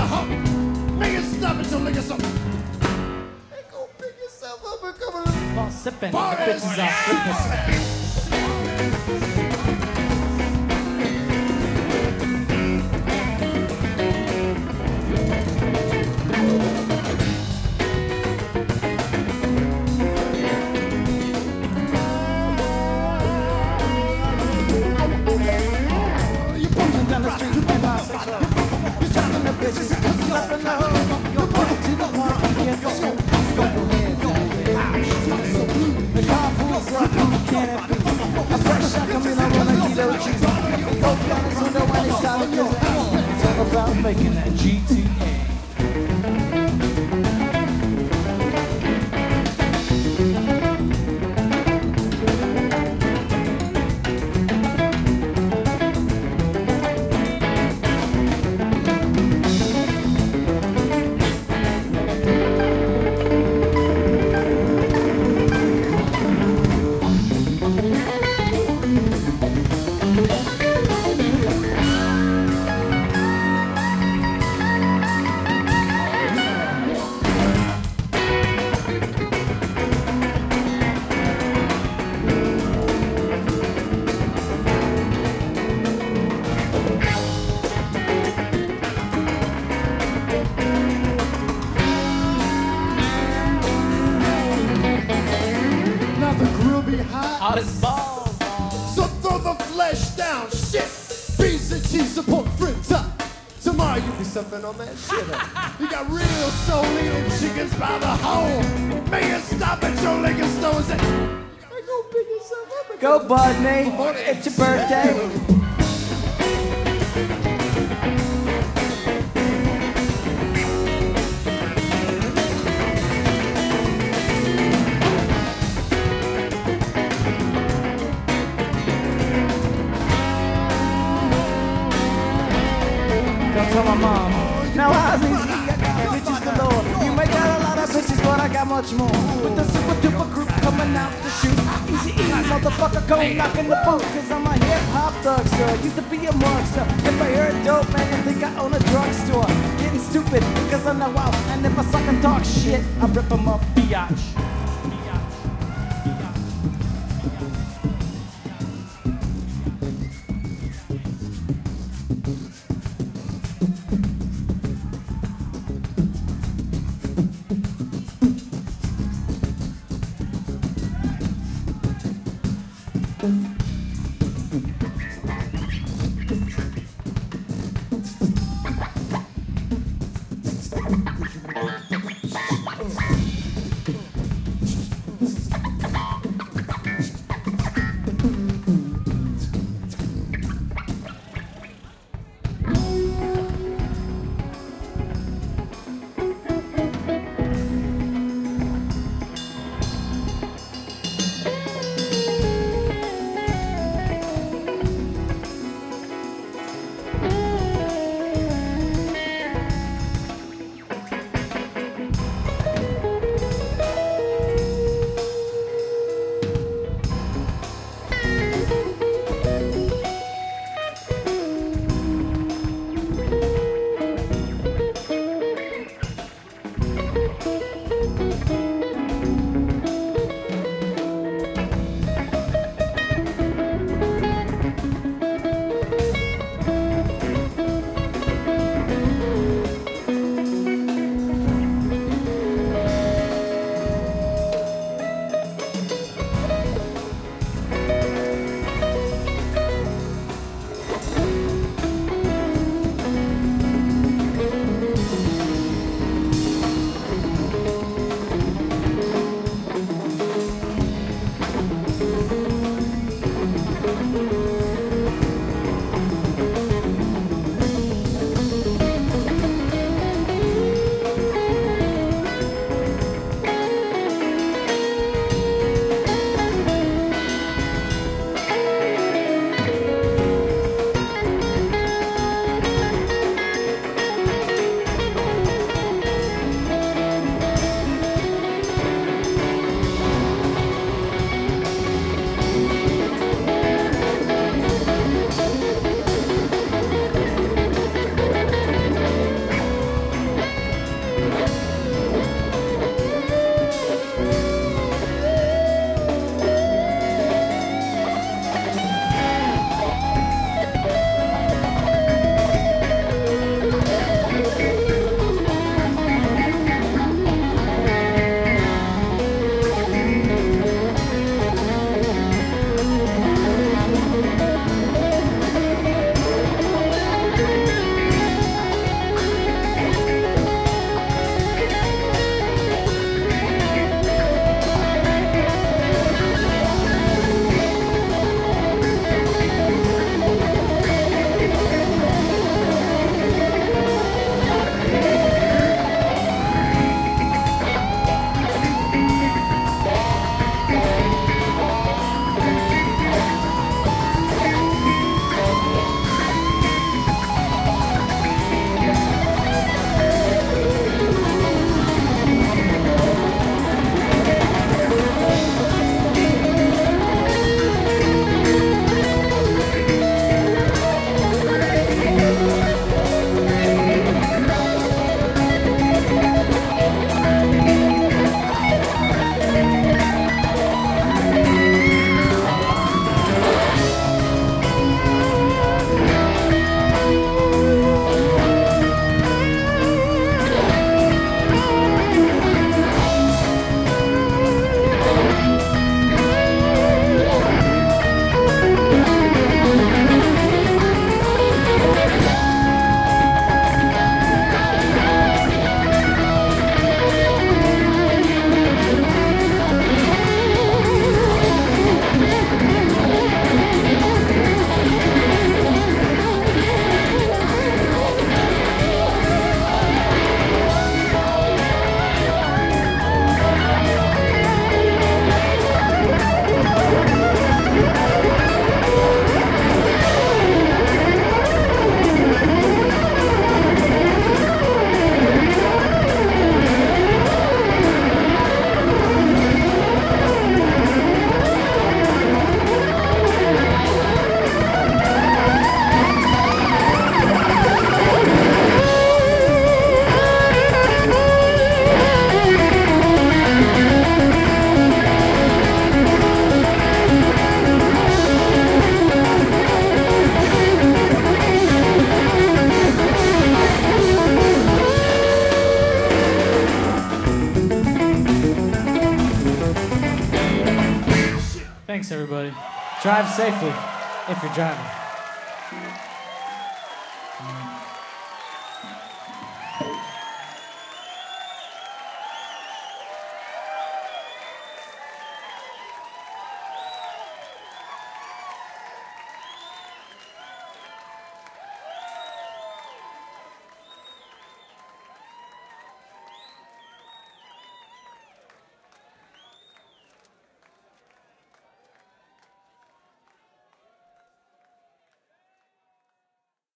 hump. Make it stop until niggas stop. Hey, go pick yourself up and come on. While sipping, the bitches are flipping. Making that GTA. Hot as balls. So throw the flesh down, shit. Beans and cheese and pork fritter. Tomorrow you be something on that shit. You got real soul eating chickens by the hole. Make it stop at your liquor store and say, go pick yourself up and go Budney, it's your birthday. Tell my mom. Now how's easy? I got bitches galore. You might got a lot of bitches, but I got much more. With the super duper group coming out to shoot. Easy E, motherfucker, go knocking the boot. Cause I'm a hip hop thug, sir. Used to be a monster. If I hear a dope man, I think I own a drugstore. Getting stupid because I'm not out. And if I suck and talk shit, I rip them up, biatch. Drive safely if you're driving.